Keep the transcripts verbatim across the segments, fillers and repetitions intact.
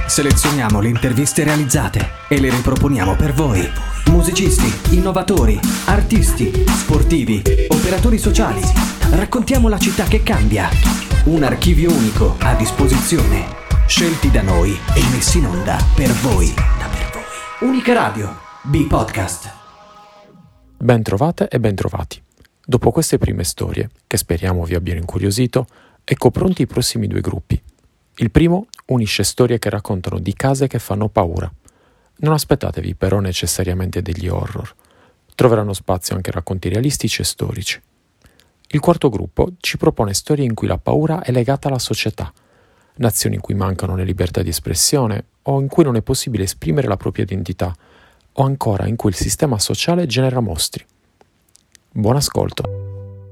Selezioniamo le interviste realizzate e le riproponiamo per voi. Musicisti, innovatori, artisti, sportivi, operatori sociali. Raccontiamo la città che cambia. Un archivio unico a disposizione. Scelti da noi e messi in onda per voi. Unica Radio, B-Podcast. Ben trovate e ben trovati. Dopo queste prime storie, che speriamo vi abbiano incuriosito, ecco pronti i prossimi due gruppi. Il primo unisce storie che raccontano di case che fanno paura. Non aspettatevi però necessariamente degli horror. Troveranno spazio anche racconti realistici e storici. Il quarto gruppo ci propone storie in cui la paura è legata alla società, nazioni in cui mancano le libertà di espressione o in cui non è possibile esprimere la propria identità, o ancora in cui il sistema sociale genera mostri. Buon ascolto!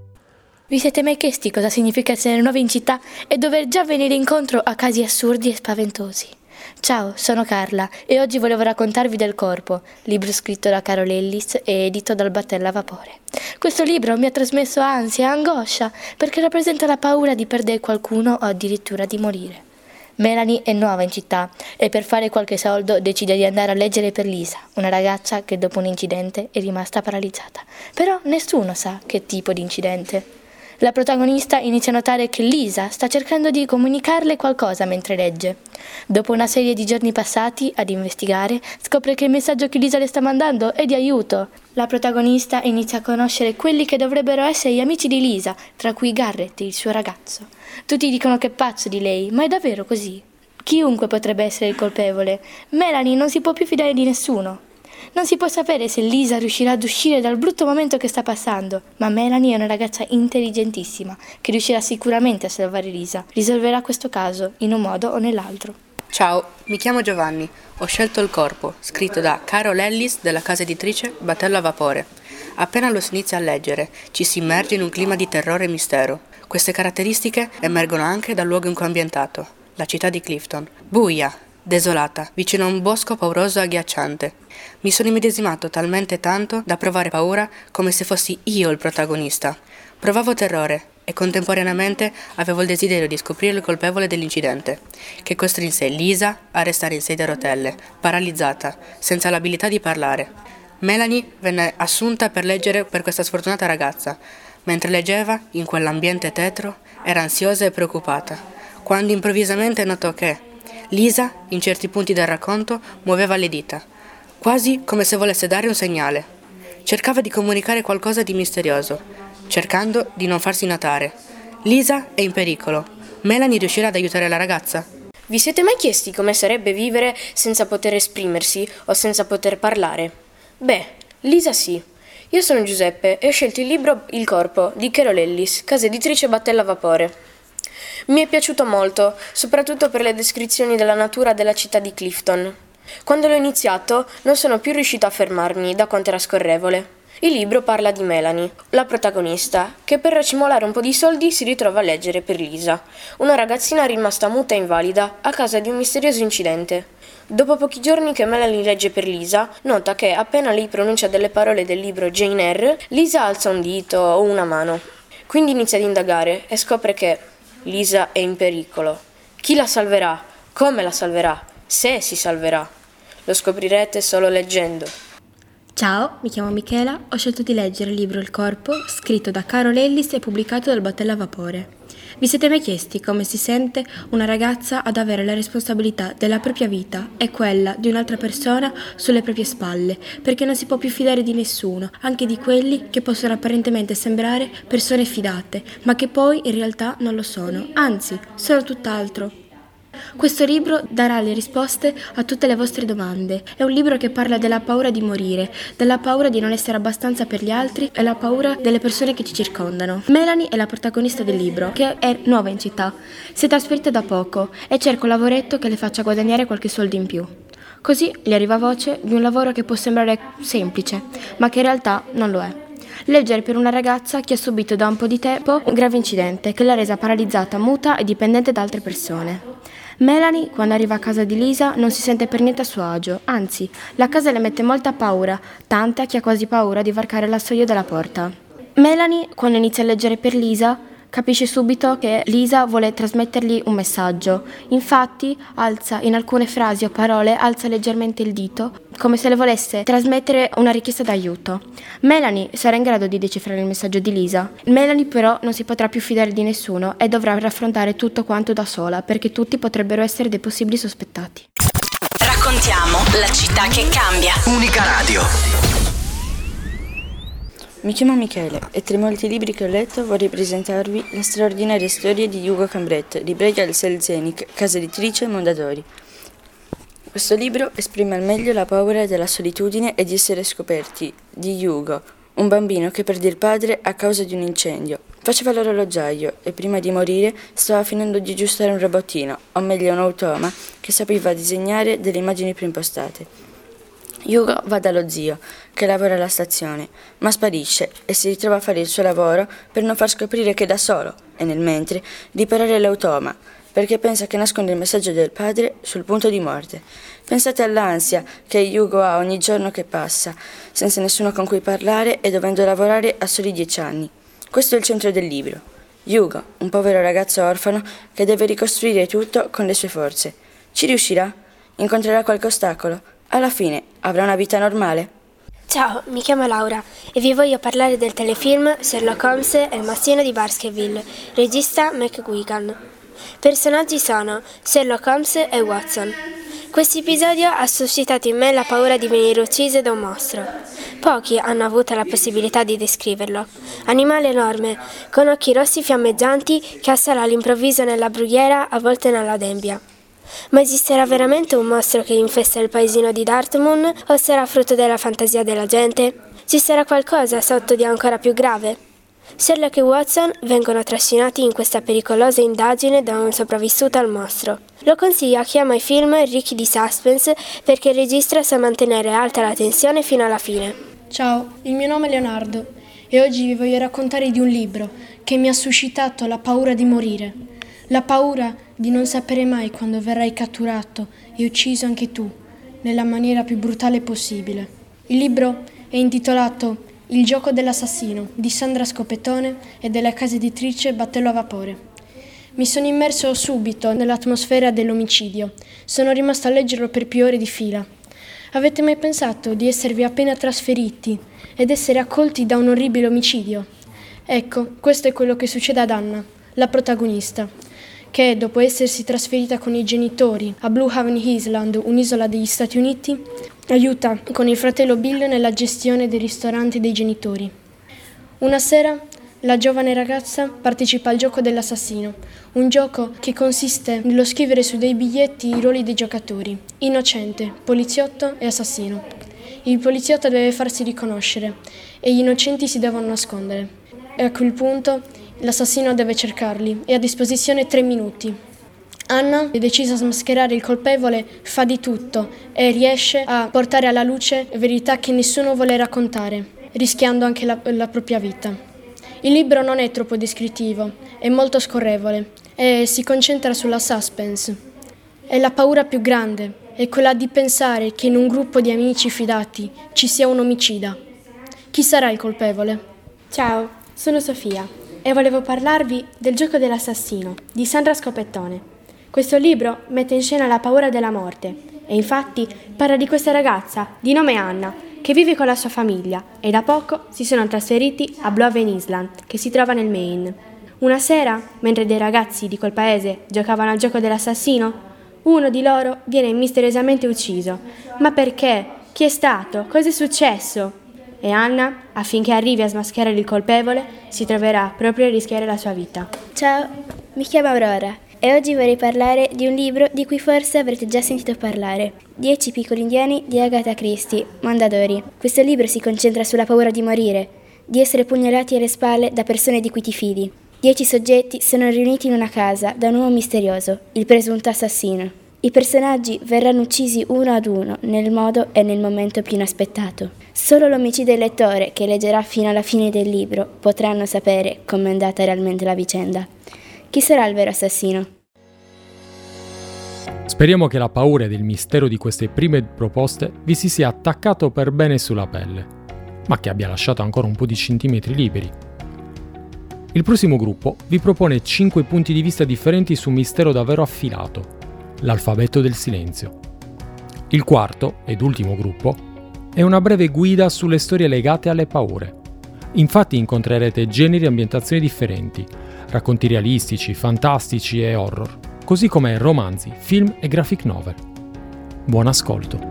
Vi siete mai chiesti cosa significa essere nuovi in città e dover già venire incontro a casi assurdi e spaventosi? Ciao, sono Carla e oggi volevo raccontarvi del Corpo, libro scritto da Carol Ellis e edito dal Battello a Vapore. Questo libro mi ha trasmesso ansia e angoscia perché rappresenta la paura di perdere qualcuno o addirittura di morire. Melanie è nuova in città e per fare qualche soldo decide di andare a leggere per Lisa, una ragazza che dopo un incidente è rimasta paralizzata. Però nessuno sa che tipo di incidente. La protagonista inizia a notare che Lisa sta cercando di comunicarle qualcosa mentre legge. Dopo una serie di giorni passati ad investigare, scopre che il messaggio che Lisa le sta mandando è di aiuto. La protagonista inizia a conoscere quelli che dovrebbero essere gli amici di Lisa, tra cui Garrett, il suo ragazzo. Tutti dicono che è pazzo di lei, ma è davvero così? Chiunque potrebbe essere il colpevole. Melanie non si può più fidare di nessuno. Non si può sapere se Lisa riuscirà ad uscire dal brutto momento che sta passando, ma Melanie è una ragazza intelligentissima che riuscirà sicuramente a salvare Lisa. Risolverà questo caso in un modo o nell'altro. Ciao, mi chiamo Giovanni. Ho scelto Il Corpo, scritto da Carol Ellis della casa editrice Battello a Vapore. Appena lo si inizia a leggere, ci si immerge in un clima di terrore e mistero. Queste caratteristiche emergono anche dal luogo in cui è ambientato, la città di Clifton. Buia, desolata, vicino a un bosco pauroso e agghiacciante. Mi sono immedesimato talmente tanto da provare paura come se fossi io il protagonista. Provavo terrore e contemporaneamente avevo il desiderio di scoprire il colpevole dell'incidente, che costrinse Lisa a restare in sedia a rotelle, paralizzata, senza l'abilità di parlare. Melanie venne assunta per leggere per questa sfortunata ragazza. Mentre leggeva, in quell'ambiente tetro, era ansiosa e preoccupata, quando improvvisamente notò che Lisa, in certi punti del racconto, muoveva le dita, quasi come se volesse dare un segnale. Cercava di comunicare qualcosa di misterioso, cercando di non farsi notare. Lisa è in pericolo. Melanie riuscirà ad aiutare la ragazza? Vi siete mai chiesti come sarebbe vivere senza poter esprimersi o senza poter parlare? Beh, Lisa sì. Io sono Giuseppe e ho scelto il libro Il Corpo di Carol Ellis, casa editrice Battello a Vapore. Mi è piaciuto molto, soprattutto per le descrizioni della natura della città di Clifton. Quando l'ho iniziato non sono più riuscito a fermarmi da quanto era scorrevole. Il libro parla di Melanie, la protagonista, che per racimolare un po' di soldi si ritrova a leggere per Lisa, una ragazzina rimasta muta e invalida a causa di un misterioso incidente. Dopo pochi giorni che Melanie legge per Lisa, nota che appena lei pronuncia delle parole del libro Jane Eyre, Lisa alza un dito o una mano. Quindi inizia ad indagare e scopre che Lisa è in pericolo. Chi la salverà? Come la salverà? Se si salverà? Lo scoprirete solo leggendo. Ciao, mi chiamo Michela, ho scelto di leggere il libro Il Corpo, scritto da Carol Ellis e pubblicato dal Battello a Vapore. Vi siete mai chiesti come si sente una ragazza ad avere la responsabilità della propria vita e quella di un'altra persona sulle proprie spalle, perché non si può più fidare di nessuno, anche di quelli che possono apparentemente sembrare persone fidate, ma che poi in realtà non lo sono, anzi, sono tutt'altro. Questo libro darà le risposte a tutte le vostre domande. È un libro che parla della paura di morire, della paura di non essere abbastanza per gli altri e la paura delle persone che ci circondano. Melanie è la protagonista del libro, che è nuova in città. Si è trasferita da poco e cerca un lavoretto che le faccia guadagnare qualche soldo in più. Così gli arriva voce di un lavoro che può sembrare semplice, ma che in realtà non lo è. Leggere per una ragazza che ha subito da un po' di tempo un grave incidente che l'ha resa paralizzata, muta e dipendente da altre persone. Melanie, quando arriva a casa di Lisa, non si sente per niente a suo agio, anzi, la casa le mette molta paura, tanta che ha quasi paura di varcare la soglia della porta. Melanie, quando inizia a leggere per Lisa, capisce subito che Lisa vuole trasmettergli un messaggio. Infatti alza in alcune frasi o parole, alza leggermente il dito, come se le volesse trasmettere una richiesta d'aiuto. Melanie sarà in grado di decifrare il messaggio di Lisa. Melanie però non si potrà più fidare di nessuno e dovrà raffrontare tutto quanto da sola, perché tutti potrebbero essere dei possibili sospettati. Raccontiamo la città che cambia. Unica Radio. Mi chiamo Michele e tra i molti libri che ho letto vorrei presentarvi la straordinaria storia di Hugo Cambret di Bruegel Selznick, casa editrice Mondadori. Questo libro esprime al meglio la paura della solitudine e di essere scoperti di Hugo, un bambino che perde il padre a causa di un incendio. Faceva l'orologiaio e prima di morire stava finendo di aggiustare un robottino, o meglio un automa, che sapeva disegnare delle immagini preimpostate. Hugo va dallo zio, che lavora alla stazione, ma sparisce e si ritrova a fare il suo lavoro per non far scoprire che è da solo, e nel mentre, riparare l'automa, perché pensa che nasconde il messaggio del padre sul punto di morte. Pensate all'ansia che Hugo ha ogni giorno che passa, senza nessuno con cui parlare e dovendo lavorare a soli dieci anni. Questo è il centro del libro. Hugo, un povero ragazzo orfano che deve ricostruire tutto con le sue forze. Ci riuscirà? Incontrerà qualche ostacolo? Alla fine avrà una vita normale? Ciao, mi chiamo Laura e vi voglio parlare del telefilm Sherlock Holmes e il mastino di Baskerville, regista McGuigan. Personaggi sono Sherlock Holmes e Watson. Questo episodio ha suscitato in me la paura di venire ucciso da un mostro. Pochi hanno avuto la possibilità di descriverlo. Animale enorme, con occhi rossi fiammeggianti che assala all'improvviso nella brughiera, a volte nella nebbia. Ma esisterà veramente un mostro che infesta il paesino di Dartmoor o sarà frutto della fantasia della gente? Ci sarà qualcosa sotto di ancora più grave? Sherlock e Watson vengono trascinati in questa pericolosa indagine da un sopravvissuto al mostro. Lo consiglio a chi ama i film ricchi di suspense perché il regista sa mantenere alta la tensione fino alla fine. Ciao, il mio nome è Leonardo e oggi vi voglio raccontare di un libro che mi ha suscitato la paura di morire. La paura di non sapere mai quando verrai catturato e ucciso anche tu, nella maniera più brutale possibile. Il libro è intitolato Il gioco dell'assassino di Sandra Scopettone e della casa editrice Battello a Vapore. Mi sono immerso subito nell'atmosfera dell'omicidio. Sono rimasto a leggerlo per più ore di fila. Avete mai pensato di esservi appena trasferiti ed essere accolti da un orribile omicidio? Ecco, questo è quello che succede ad Anna, la protagonista, che dopo essersi trasferita con i genitori a Blue Haven Island, un'isola degli Stati Uniti, aiuta con il fratello Bill nella gestione dei ristoranti dei genitori. Una sera la giovane ragazza partecipa al gioco dell'assassino, un gioco che consiste nello scrivere su dei biglietti i ruoli dei giocatori, innocente, poliziotto e assassino. Il poliziotto deve farsi riconoscere e gli innocenti si devono nascondere. E a quel punto l'assassino deve cercarli e ha a disposizione tre minuti. Anna, decisa a smascherare il colpevole, fa di tutto e riesce a portare alla luce verità che nessuno vuole raccontare, rischiando anche la, la propria vita. Il libro non è troppo descrittivo, è molto scorrevole e si concentra sulla suspense. E la paura più grande è quella di pensare che in un gruppo di amici fidati ci sia un omicida. Chi sarà il colpevole? Ciao, sono Sofia e volevo parlarvi del gioco dell'assassino di Sandra Scopettone. Questo libro mette in scena la paura della morte e infatti parla di questa ragazza di nome Anna che vive con la sua famiglia e da poco si sono trasferiti a Blue Haven Island che si trova nel Maine. Una sera, mentre dei ragazzi di quel paese giocavano al gioco dell'assassino, uno di loro viene misteriosamente ucciso. Ma perché? Chi è stato? Cosa è successo? E Anna, affinché arrivi a smascherare il colpevole, si troverà proprio a rischiare la sua vita. Ciao, mi chiamo Aurora e oggi vorrei parlare di un libro di cui forse avrete già sentito parlare. Dieci piccoli indiani di Agatha Christie, Mondadori. Questo libro si concentra sulla paura di morire, di essere pugnalati alle spalle da persone di cui ti fidi. Dieci soggetti sono riuniti in una casa da un uomo misterioso, il presunto assassino. I personaggi verranno uccisi uno ad uno, nel modo e nel momento più inaspettato. Solo l'omicida e il lettore, che leggerà fino alla fine del libro, potranno sapere com'è andata realmente la vicenda. Chi sarà il vero assassino? Speriamo che la paura ed il mistero di queste prime proposte vi si sia attaccato per bene sulla pelle, ma che abbia lasciato ancora un po' di centimetri liberi. Il prossimo gruppo vi propone cinque punti di vista differenti su un mistero davvero affilato, l'alfabeto del silenzio. Il quarto ed ultimo gruppo è una breve guida sulle storie legate alle paure. Infatti incontrerete generi e ambientazioni differenti, racconti realistici, fantastici e horror, così come romanzi, film e graphic novel. Buon ascolto!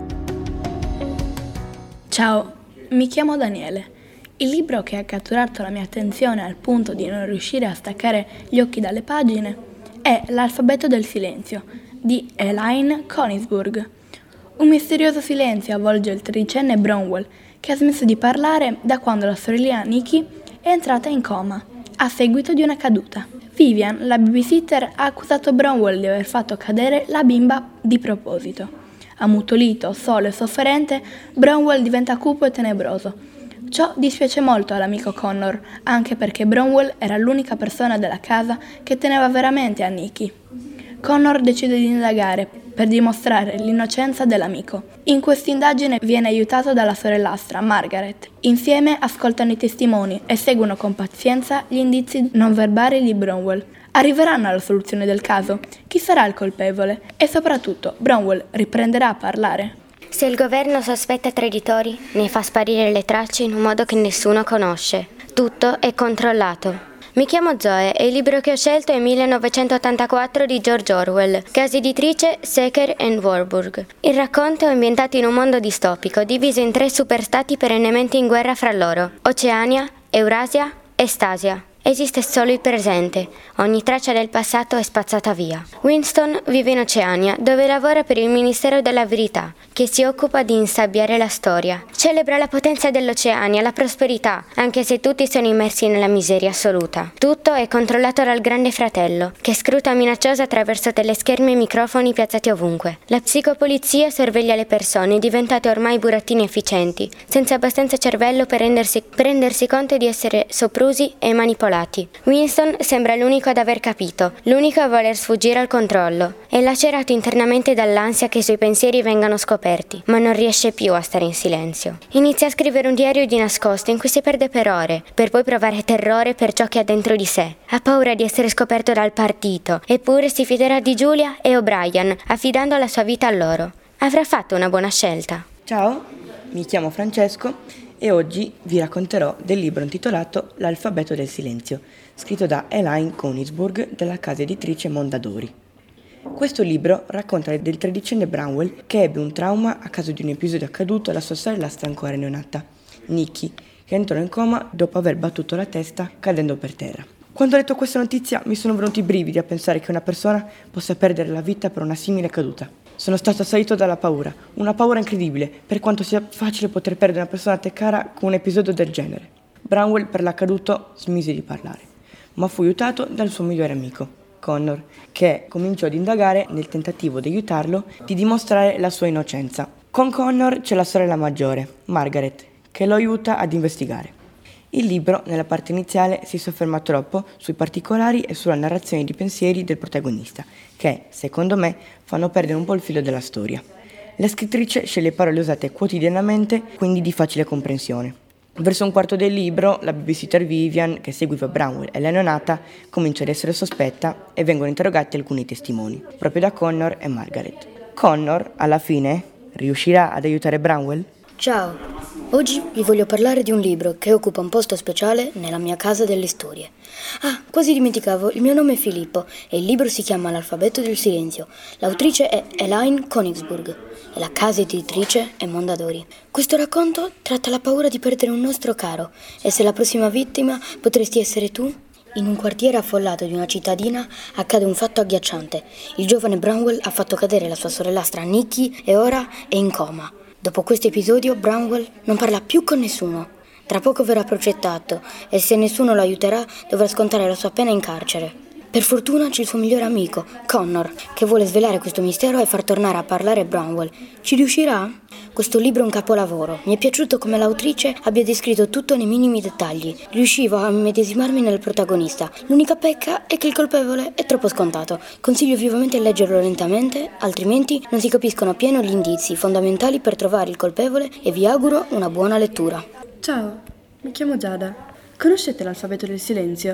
Ciao, mi chiamo Daniele. Il libro che ha catturato la mia attenzione al punto di non riuscire a staccare gli occhi dalle pagine è L'alfabeto del silenzio di Elaine Konigsburg. Un misterioso silenzio avvolge il tredicenne Bronwell, che ha smesso di parlare da quando la sorellina Nikki è entrata in coma a seguito di una caduta. Vivian, la babysitter, ha accusato Bronwell di aver fatto cadere la bimba di proposito. Ammutolito, solo e sofferente, Bronwell diventa cupo e tenebroso. Ciò dispiace molto all'amico Connor, anche perché Bronwell era l'unica persona della casa che teneva veramente a Nikki. Connor decide di indagare per dimostrare l'innocenza dell'amico. In quest'indagine viene aiutato dalla sorellastra Margaret. Insieme ascoltano i testimoni e seguono con pazienza gli indizi non verbali di Bronwell. Arriveranno alla soluzione del caso. Chi sarà il colpevole? E soprattutto, Bronwell riprenderà a parlare? Se il governo sospetta traditori, ne fa sparire le tracce in un modo che nessuno conosce. Tutto è controllato. Mi chiamo Zoe e il libro che ho scelto è millenovecentottantaquattro di George Orwell, casa editrice Saker and Warburg. Il racconto è ambientato in un mondo distopico, diviso in tre superstati perennemente in guerra fra loro: Oceania, Eurasia e Stasia. Esiste solo il presente, ogni traccia del passato è spazzata via. Winston vive in Oceania, dove lavora per il Ministero della Verità, che si occupa di insabbiare la storia. Celebra la potenza dell'Oceania, la prosperità, anche se tutti sono immersi nella miseria assoluta. Tutto è controllato dal Grande Fratello, che scruta minaccioso attraverso teleschermi e microfoni piazzati ovunque. La psicopolizia sorveglia le persone, diventate ormai burattini efficienti, senza abbastanza cervello per rendersi, per rendersi conto di essere soprusi e manipolati. Winston sembra l'unico ad aver capito, l'unico a voler sfuggire al controllo. È lacerato internamente dall'ansia che i suoi pensieri vengano scoperti, ma non riesce più a stare in silenzio. Inizia a scrivere un diario di nascosto in cui si perde per ore, per poi provare terrore per ciò che ha dentro di sé. Ha paura di essere scoperto dal partito, eppure si fiderà di Julia e O'Brien, affidando la sua vita a loro. Avrà fatto una buona scelta. Ciao, mi chiamo Francesco e oggi vi racconterò del libro intitolato L'alfabeto del silenzio, scritto da Elaine Konigsburg della casa editrice Mondadori. Questo libro racconta del tredicenne Bronwell che ebbe un trauma a causa di un episodio accaduto alla sua sorellastra ancora neonata, Nikki, che entrò in coma dopo aver battuto la testa cadendo per terra. Quando ho letto questa notizia mi sono venuti i brividi a pensare che una persona possa perdere la vita per una simile caduta. Sono stato assalito dalla paura, una paura incredibile, per quanto sia facile poter perdere una persona a te cara con un episodio del genere. Bronwell, per l'accaduto, smise di parlare, ma fu aiutato dal suo migliore amico, Connor, che cominciò ad indagare nel tentativo di aiutarlo di dimostrare la sua innocenza. Con Connor c'è la sorella maggiore, Margaret, che lo aiuta ad investigare. Il libro, nella parte iniziale, si sofferma troppo sui particolari e sulla narrazione di pensieri del protagonista, che, secondo me, fanno perdere un po' il filo della storia. La scrittrice sceglie parole usate quotidianamente, quindi di facile comprensione. Verso un quarto del libro, la babysitter Vivian, che seguiva Bronwell e la neonata, comincia ad essere sospetta e vengono interrogati alcuni testimoni, proprio da Connor e Margaret. Connor, alla fine, riuscirà ad aiutare Bronwell? Ciao, oggi vi voglio parlare di un libro che occupa un posto speciale nella mia casa delle storie. Ah, quasi dimenticavo, il mio nome è Filippo e il libro si chiama L'alfabeto del silenzio. L'autrice è Elaine Konigsburg e la casa editrice è Mondadori. Questo racconto tratta la paura di perdere un nostro caro e se la prossima vittima potresti essere tu? In un quartiere affollato di una cittadina accade un fatto agghiacciante. Il giovane Bronwell ha fatto cadere la sua sorellastra Nikki e ora è in coma. Dopo questo episodio, Bronwell non parla più con nessuno. Tra poco verrà procettato e se nessuno lo aiuterà dovrà scontare la sua pena in carcere. Per fortuna c'è il suo migliore amico, Connor, che vuole svelare questo mistero e far tornare a parlare Bronwell. Ci riuscirà? Questo libro è un capolavoro. Mi è piaciuto come l'autrice abbia descritto tutto nei minimi dettagli. Riuscivo a immedesimarmi nel protagonista. L'unica pecca è che il colpevole è troppo scontato. Consiglio vivamente di leggerlo lentamente, altrimenti non si capiscono appieno gli indizi fondamentali per trovare il colpevole e vi auguro una buona lettura. Ciao, mi chiamo Giada. Conoscete l'alfabeto del silenzio?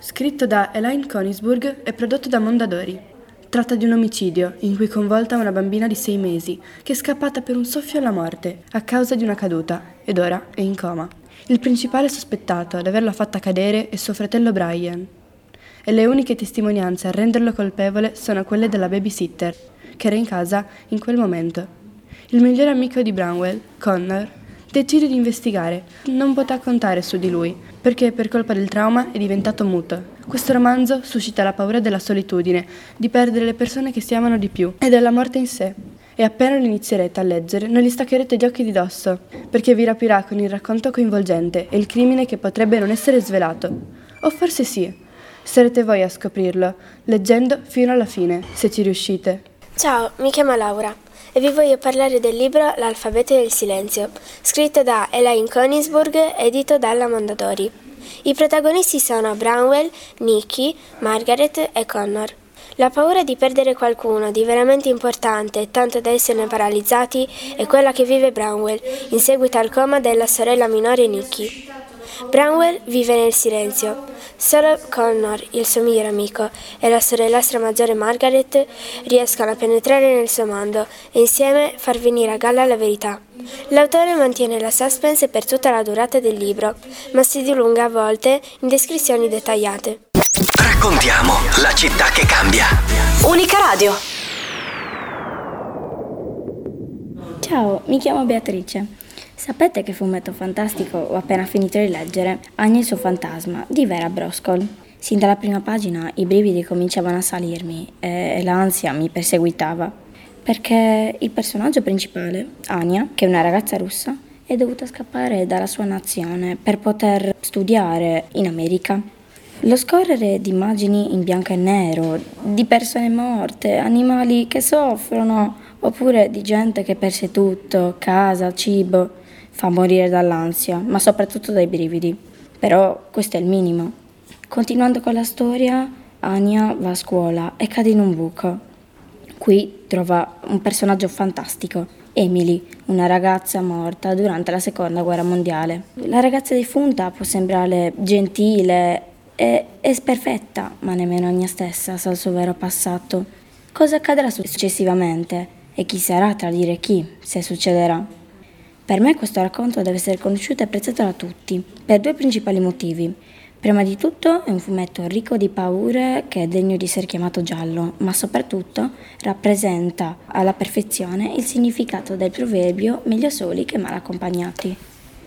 scritto da Elaine Königsburg e prodotto da Mondadori. Tratta di un omicidio in cui è coinvolta una bambina di sei mesi che è scappata per un soffio alla morte a causa di una caduta ed ora è in coma. Il principale sospettato ad averla fatta cadere è suo fratello Brian e le uniche testimonianze a renderlo colpevole sono quelle della babysitter che era in casa in quel momento. Il migliore amico di Branwell, Connor, decide di investigare. Non potrà contare su di lui, perché per colpa del trauma è diventato muto. Questo romanzo suscita la paura della solitudine, di perdere le persone che si amano di più e della morte in sé. E appena lo inizierete a leggere, non gli staccherete gli occhi di dosso, perché vi rapirà con il racconto coinvolgente e il crimine che potrebbe non essere svelato. O forse sì. Sarete voi a scoprirlo, leggendo fino alla fine, se ci riuscite. Ciao, mi chiamo Laura e vi voglio parlare del libro L'alfabeto del silenzio, scritto da Elaine Königsburg, edito dalla Mondadori. I protagonisti sono Branwell, Nicky, Margaret e Connor. La paura di perdere qualcuno di veramente importante, tanto da esserne paralizzati, è quella che vive Branwell in seguito al coma della sorella minore Nicky. Branwell vive nel silenzio. Solo Connor, il suo migliore amico, e la sorellastra maggiore Margaret riescono a penetrare nel suo mondo e insieme far venire a galla la verità. L'autore mantiene la suspense per tutta la durata del libro, ma si dilunga a volte in descrizioni dettagliate. Raccontiamo la città che cambia. Unica Radio. Ciao, mi chiamo Beatrice. Sapete che fumetto fantastico ho appena finito di leggere? Anya e il suo fantasma, di Vera Broscol. Sin dalla prima pagina i brividi cominciavano a salirmi e l'ansia mi perseguitava. Perché il personaggio principale, Anya, che è una ragazza russa, è dovuta scappare dalla sua nazione per poter studiare in America. Lo scorrere di immagini in bianco e nero, di persone morte, animali che soffrono, oppure di gente che perse tutto, casa, cibo, fa morire dall'ansia, ma soprattutto dai brividi. Però questo è il minimo. Continuando con la storia, Anya va a scuola e cade in un buco. Qui trova un personaggio fantastico, Emily, una ragazza morta durante la seconda guerra mondiale. La ragazza defunta può sembrare gentile e, e perfetta, ma nemmeno Anya stessa sa il suo vero passato. Cosa accadrà successivamente? E chi sarà a tradire chi, se succederà? Per me questo racconto deve essere conosciuto e apprezzato da tutti, per due principali motivi. Prima di tutto è un fumetto ricco di paure che è degno di essere chiamato giallo, ma soprattutto rappresenta alla perfezione il significato del proverbio meglio soli che mal accompagnati.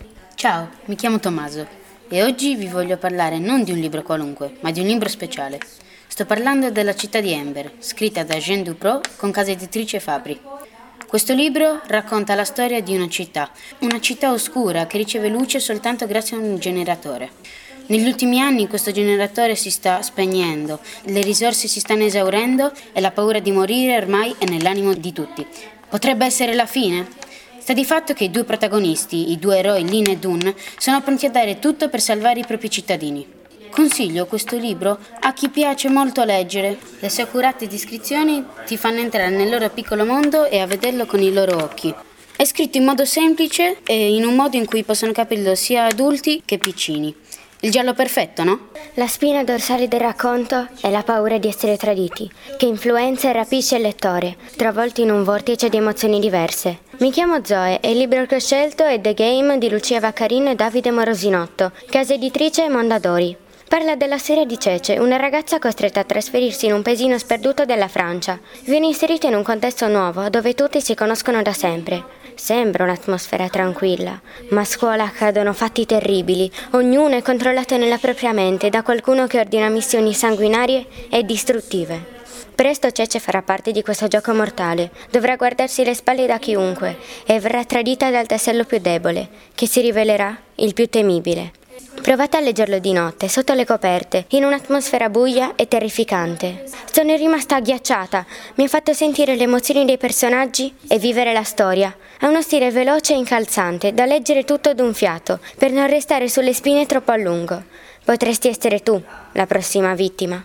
Ciao, mi chiamo Tommaso e oggi vi voglio parlare non di un libro qualunque, ma di un libro speciale. Sto parlando della città di Ember, scritta da Jean Dupro con casa editrice Fabri. Questo libro racconta la storia di una città, una città oscura che riceve luce soltanto grazie a un generatore. Negli ultimi anni questo generatore si sta spegnendo, le risorse si stanno esaurendo e la paura di morire ormai è nell'animo di tutti. Potrebbe essere la fine? Sta di fatto che i due protagonisti, i due eroi Lynn e Dunn, sono pronti a dare tutto per salvare i propri cittadini. Consiglio questo libro a chi piace molto leggere. Le sue accurate descrizioni ti fanno entrare nel loro piccolo mondo e a vederlo con i loro occhi. È scritto in modo semplice e in un modo in cui possono capirlo sia adulti che piccini. Il giallo perfetto, no? La spina dorsale del racconto è la paura di essere traditi, che influenza e rapisce il lettore, travolto in un vortice di emozioni diverse. Mi chiamo Zoe e il libro che ho scelto è The Game di Lucia Vaccarino e Davide Morosinotto, casa editrice Mondadori. Parla della storia di Cece, una ragazza costretta a trasferirsi in un paesino sperduto della Francia. Viene inserita in un contesto nuovo, dove tutti si conoscono da sempre. Sembra un'atmosfera tranquilla, ma a scuola accadono fatti terribili. Ognuno è controllato nella propria mente da qualcuno che ordina missioni sanguinarie e distruttive. Presto Cece farà parte di questo gioco mortale. Dovrà guardarsi le spalle da chiunque e verrà tradita dal tassello più debole, che si rivelerà il più temibile. Provate a leggerlo di notte, sotto le coperte, in un'atmosfera buia e terrificante. Sono rimasta agghiacciata, mi ha fatto sentire le emozioni dei personaggi e vivere la storia. Ha uno stile veloce e incalzante, da leggere tutto d'un fiato, per non restare sulle spine troppo a lungo. Potresti essere tu la prossima vittima.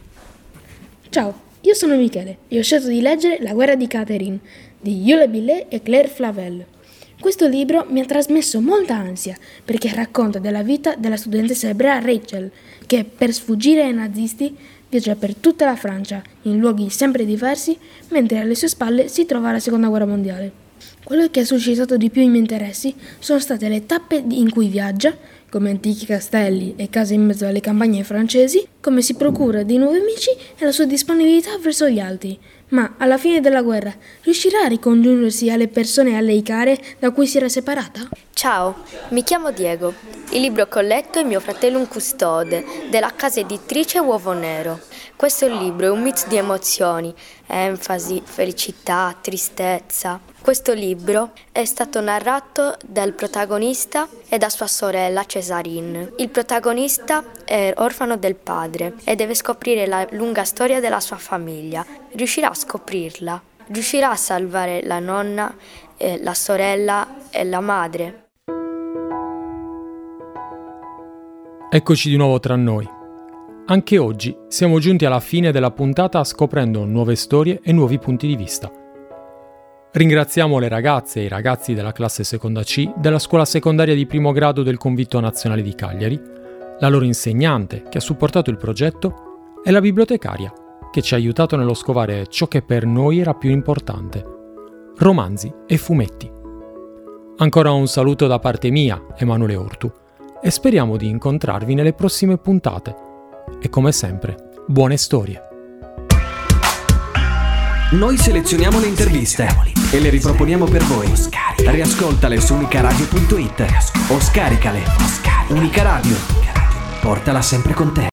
Ciao, io sono Michele e ho scelto di leggere La guerra di Catherine, di Yule Billet e Claire Flavel. Questo libro mi ha trasmesso molta ansia perché racconta della vita della studentessa ebrea Rachel, che per sfuggire ai nazisti viaggia per tutta la Francia, in luoghi sempre diversi, mentre alle sue spalle si trova la Seconda Guerra Mondiale. Quello che ha suscitato di più i miei interessi sono state le tappe in cui viaggia, come antichi castelli e case in mezzo alle campagne francesi, come si procura dei nuovi amici e la sua disponibilità verso gli altri. Ma alla fine della guerra riuscirà a ricongiungersi alle persone a lei care da cui si era separata? Ciao, mi chiamo Diego. Il libro che ho letto è Mio fratello un custode, della casa editrice Uovo Nero. Questo libro è un mix di emozioni, enfasi, felicità, tristezza. Questo libro è stato narrato dal protagonista e da sua sorella Césarine. Il protagonista è orfano del padre e deve scoprire la lunga storia della sua famiglia. Riuscirà a scoprirla? Riuscirà a salvare la nonna, eh, la sorella e la madre? Eccoci di nuovo tra noi. Anche oggi siamo giunti alla fine della puntata scoprendo nuove storie e nuovi punti di vista. Ringraziamo le ragazze e i ragazzi della classe seconda C della scuola secondaria di primo grado del Convitto Nazionale di Cagliari, la loro insegnante che ha supportato il progetto e la bibliotecaria che ci ha aiutato nello scovare ciò che per noi era più importante: romanzi e fumetti. Ancora un saluto da parte mia, Emanuele Ortu, e speriamo di incontrarvi nelle prossime puntate. E come sempre, buone storie. Noi selezioniamo le interviste e le riproponiamo per voi. Riascoltale su unicaradio punto it o scaricale. Unica Radio. Portala sempre con te.